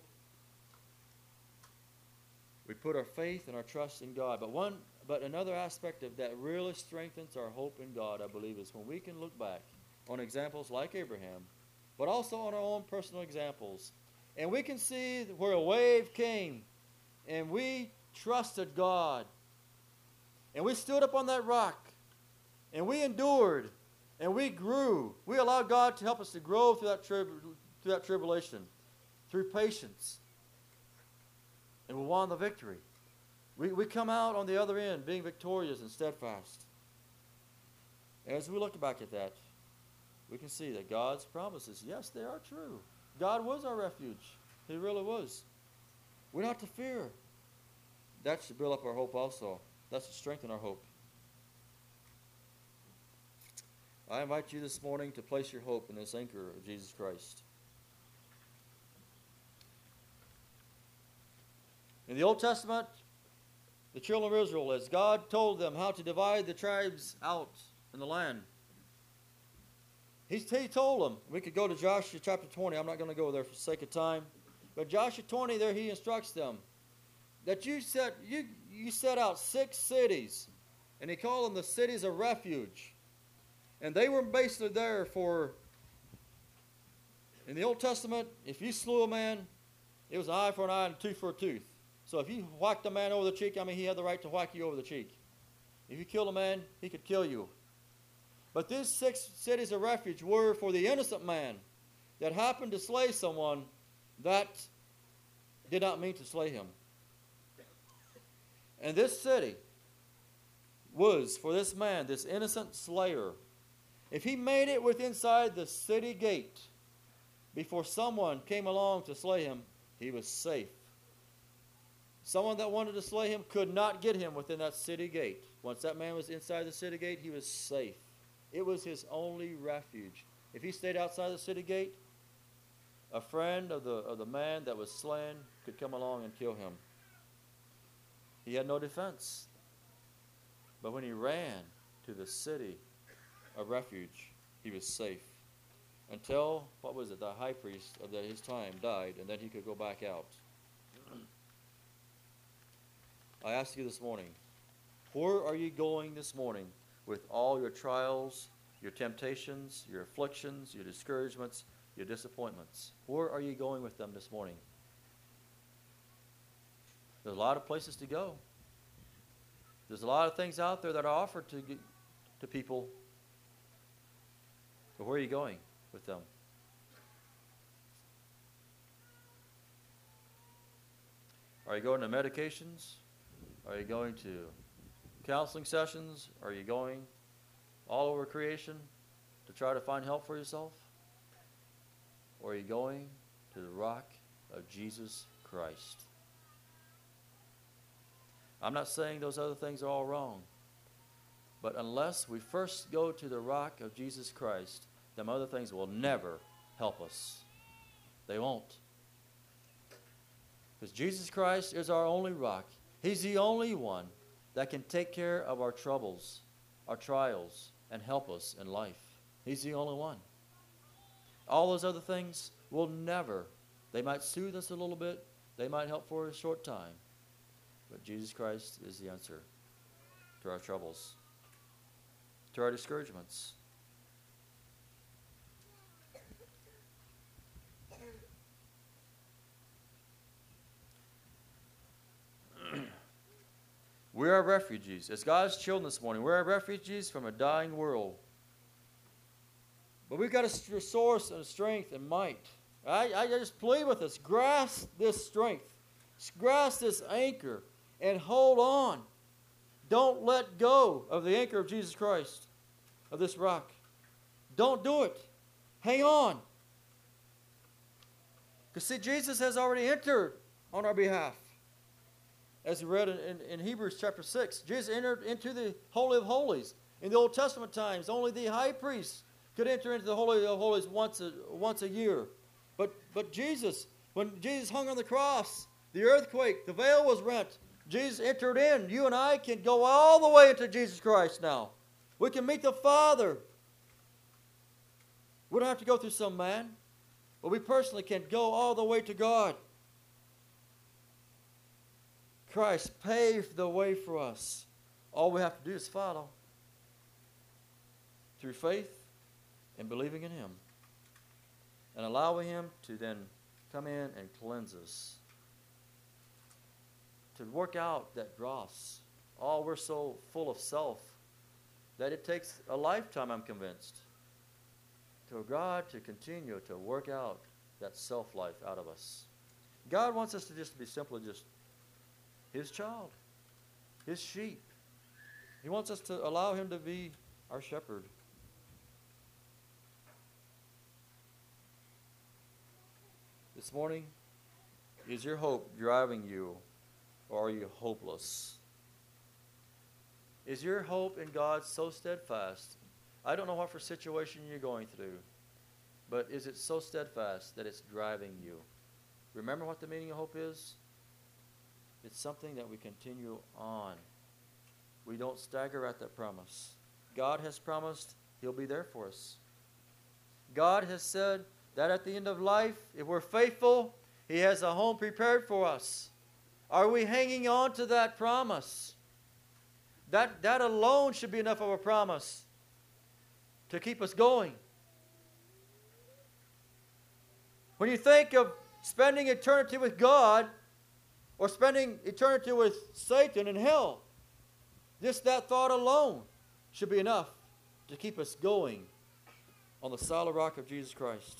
We put our faith and our trust in God. But one, but another aspect of that really strengthens our hope in God, I believe, is when we can look back on examples like Abraham, but also on our own personal examples. And we can see where a wave came, and we trusted God. And we stood up on that rock, and we endured, and we grew. We allowed God to help us to grow through that, trib- through that tribulation, through patience. And we won the victory. We, we come out on the other end being victorious and steadfast. As we look back at that, we can see that God's promises, yes, they are true. God was our refuge. He really was. We're not to fear. That should build up our hope also. That should strengthen our hope. I invite you this morning to place your hope in this anchor of Jesus Christ. In the Old Testament, the children of Israel, as God told them how to divide the tribes out in the land, He, he told them. We could go to Joshua chapter twenty. I'm not going to go there for the sake of time. But Joshua twenty, there He instructs them that you set, you, you set out six cities, and He called them the cities of refuge. And they were basically there for, in the Old Testament, if you slew a man, it was an eye for an eye and a tooth for a tooth. So if you whacked a man over the cheek, I mean, he had the right to whack you over the cheek. If you killed a man, he could kill you. But these six cities of refuge were for the innocent man that happened to slay someone that did not mean to slay him. And this city was for this man, this innocent slayer. If he made it within inside the city gate before someone came along to slay him, he was safe. Someone that wanted to slay him could not get him within that city gate. Once that man was inside the city gate, he was safe. It was his only refuge. If he stayed outside the city gate, a friend of the, of the man that was slain could come along and kill him. He had no defense. But when he ran to the city of refuge, he was safe. Until, what was it, the high priest of the, his time died, and then he could go back out. I ask you this morning, where are you going this morning with all your trials, your temptations, your afflictions, your discouragements, your disappointments? Where are you going with them this morning? There's a lot of places to go. There's a lot of things out there that are offered to, to people. But where are you going with them? Are you going to medications? Are you going to counseling sessions? Are you going all over creation to try to find help for yourself? Or are you going to the rock of Jesus Christ? I'm not saying those other things are all wrong. But unless we first go to the rock of Jesus Christ, them other things will never help us. They won't. Because Jesus Christ is our only rock. He's the only one that can take care of our troubles, our trials, and help us in life. He's the only one. All those other things will never. They might soothe us a little bit. They might help for a short time. But Jesus Christ is the answer to our troubles, to our discouragements. We are refugees. As God's children this morning, we are refugees from a dying world. But we've got a source and strength and might. I, I just plead with us, grasp this strength. Grasp this anchor and hold on. Don't let go of the anchor of Jesus Christ, of this rock. Don't do it. Hang on. Because see, Jesus has already entered on our behalf. As we read in, in, in Hebrews chapter six, Jesus entered into the Holy of Holies. In the Old Testament times, only the high priest could enter into the Holy of Holies once a, once a year. But, but Jesus, when Jesus hung on the cross, the earthquake, the veil was rent. Jesus entered in. You and I can go all the way into Jesus Christ now. We can meet the Father. We don't have to go through some man, but we personally can go all the way to God. Christ paved the way for us. All we have to do is follow through faith and believing in Him, and allowing Him to then come in and cleanse us, to work out that dross. Oh, we're so full of self that it takes a lifetime, I'm convinced, to God to continue to work out that self-life out of us. God wants us to just be simply just His child, His sheep. He wants us to allow Him to be our shepherd. This morning, is your hope driving you, or are you hopeless? Is your hope in God so steadfast? I don't know what for situation you're going through, but is it so steadfast that it's driving you? Remember what the meaning of hope is? It's something that we continue on. We don't stagger at that promise. God has promised He'll be there for us. God has said that at the end of life, if we're faithful, He has a home prepared for us. Are we hanging on to that promise? That, that alone should be enough of a promise to keep us going. When you think of spending eternity with God, or spending eternity with Satan in hell, just that thought alone should be enough to keep us going on the solid rock of Jesus Christ.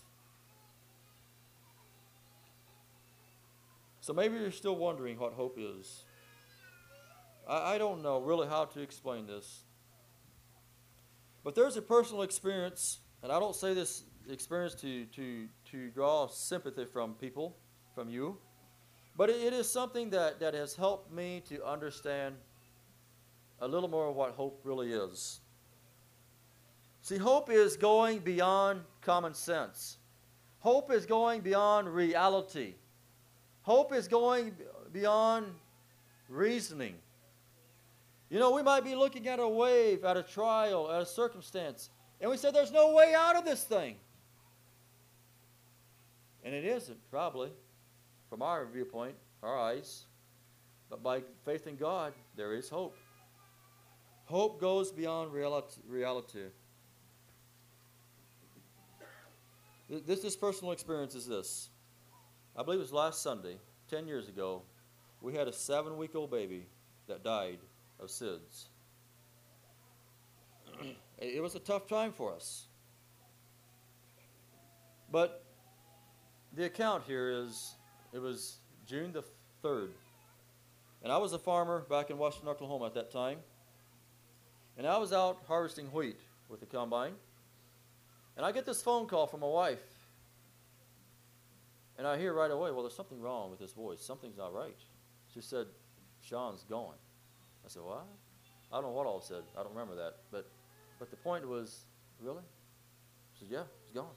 So maybe you're still wondering what hope is. I, I don't know really how to explain this. But there's a personal experience, and I don't say this experience to, to, to draw sympathy from people, from you, but it, it is something that, that has helped me to understand a little more of what hope really is. See, hope is going beyond common sense. Hope is going beyond reality. Hope is going beyond reasoning. You know, we might be looking at a wave, at a trial, at a circumstance, and we say there's no way out of this thing. And it isn't, probably, from our viewpoint, our eyes. But by faith in God, there is hope. Hope goes beyond reality. reality. This, this personal experience is this. I believe it was last Sunday, ten years ago, we had a seven-week-old baby that died of S I D S. It was a tough time for us. But the account here is, it was June the third. And I was a farmer back in Western Oklahoma at that time. And I was out harvesting wheat with the combine. And I get this phone call from my wife. And I hear right away, well, there's something wrong with this voice. Something's not right. She said, Sean's gone. I said, what? I don't know what all said. I don't remember that. But but the point was, really? She said, yeah, he's gone.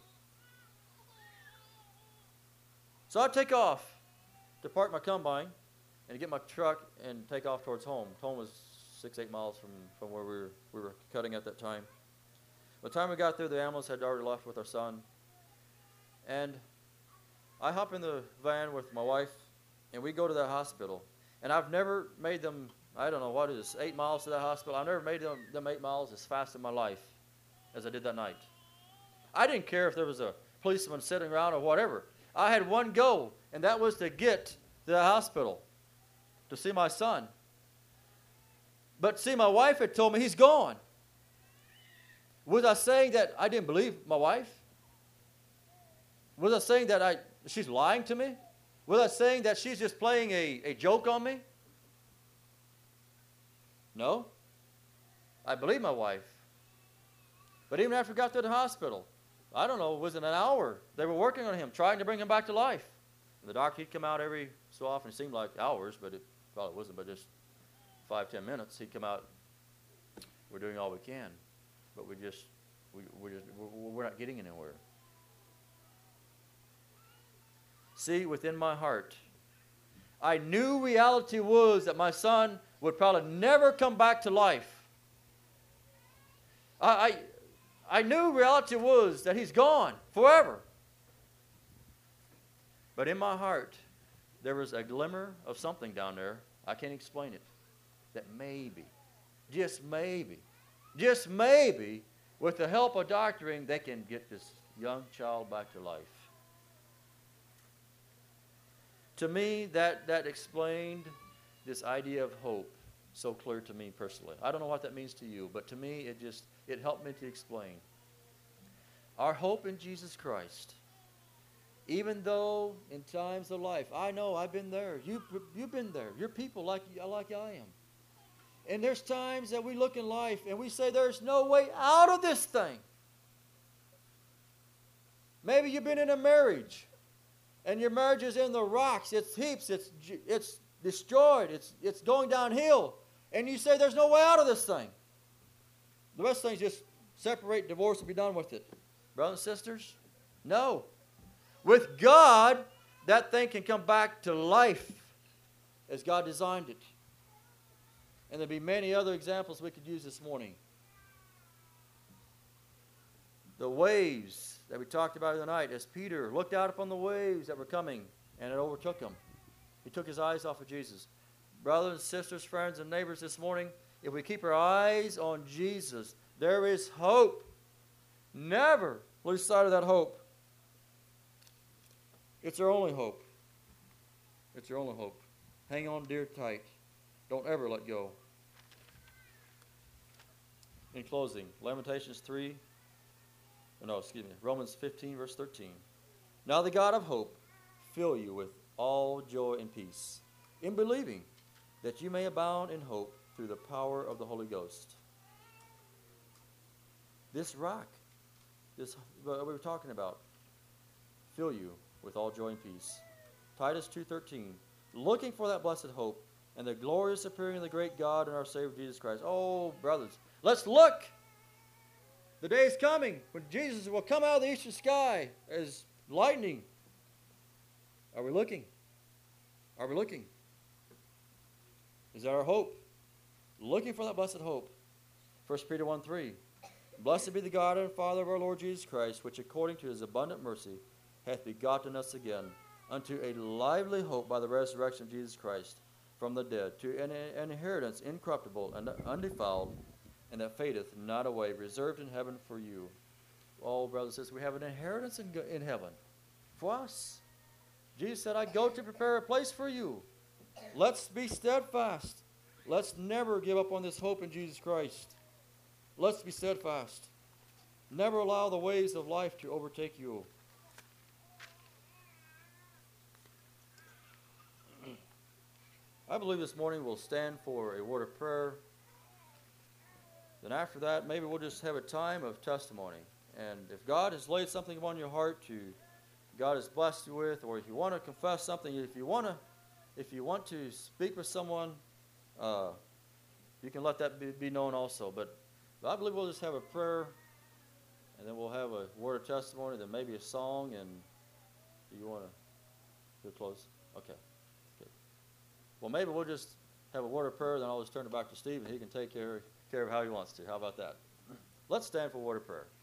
So I take off to park my combine and to get my truck and take off towards home. Home was six, eight miles from, from where we were, we were cutting at that time. By the time we got there, the ambulance had already left with our son. And I hop in the van with my wife, and we go to that hospital. And I've never made them, I don't know, what is this, eight miles to that hospital. I've never made them, them eight miles as fast in my life as I did that night. I didn't care if there was a policeman sitting around or whatever. I had one goal, and that was to get to the hospital to see my son. But see, my wife had told me he's gone. Was I saying that I didn't believe my wife? Was I saying that I she's lying to me? Was I saying that she's just playing a, a joke on me? No. I believe my wife. But even after we got to the hospital, I don't know, was it an hour? They were working on him, trying to bring him back to life. And the doctor, he'd come out every so often. It seemed like hours, but it probably wasn't, but just five, ten minutes. He'd come out. We're doing all we can, but we just, we, we're, just we're, we're not getting anywhere. See, within my heart, I knew reality was that my son would probably never come back to life. I, I, I knew reality was that he's gone forever. But in my heart, there was a glimmer of something down there. I can't explain it. That maybe, just maybe, just maybe, with the help of doctoring, they can get this young child back to life. To me, that, that explained this idea of hope so clear to me personally. I don't know what that means to you, but to me, it just, it helped me to explain. Our hope in Jesus Christ, even though in times of life, I know I've been there. You, you've been there. You're people like, like I am. And there's times that we look in life and we say there's no way out of this thing. Maybe you've been in a marriage and your marriage is in the rocks. It's heaps. It's, it's destroyed. It's, it's going downhill. And you say there's no way out of this thing. The rest of things just separate, divorce, and be done with it. Brothers and sisters, no. With God, that thing can come back to life as God designed it. And there'll be many other examples we could use this morning. The waves that we talked about the other night, as Peter looked out upon the waves that were coming and it overtook him. He took his eyes off of Jesus. Brothers and sisters, friends and neighbors, this morning, if we keep our eyes on Jesus, there is hope. Never lose sight of that hope. It's our only hope. It's our only hope. Hang on dear tight. Don't ever let go. In closing, Lamentations three, no, excuse me, Romans fifteen, verse thirteen. Now the God of hope fill you with all joy and peace in believing, that you may abound in hope through the power of the Holy Ghost. This rock, this what we were talking about, fill you with all joy and peace. Titus two thirteen, looking for that blessed hope and the glorious appearing of the great God and our Savior Jesus Christ. Oh, brothers, let's look. The day is coming when Jesus will come out of the eastern sky as lightning. Are we looking? Are we looking? Is that our hope? Looking for that blessed hope. First Peter one three. Blessed be the God and Father of our Lord Jesus Christ, which according to his abundant mercy hath begotten us again unto a lively hope by the resurrection of Jesus Christ from the dead, to an, an inheritance incorruptible and undefiled, and that fadeth not away, reserved in heaven for you. Oh, brothers and sisters, we have an inheritance in, in heaven for us. Jesus said, I go to prepare a place for you. Let's be steadfast. Let's never give up on this hope in Jesus Christ. Let's be steadfast. Never allow the waves of life to overtake you. I believe this morning we'll stand for a word of prayer. Then after that, maybe we'll just have a time of testimony. And if God has laid something on your heart to, God has blessed you with, or if you want to confess something, if you want to, if you want to speak with someone, uh, you can let that be, be known also. But, but I believe we'll just have a prayer, and then we'll have a word of testimony, then maybe a song, and do you want to close? Okay. Good. Well, maybe we'll just have a word of prayer, then I'll just turn it back to Steve, and he can take care, care of how he wants to. How about that? Let's stand for a word of prayer.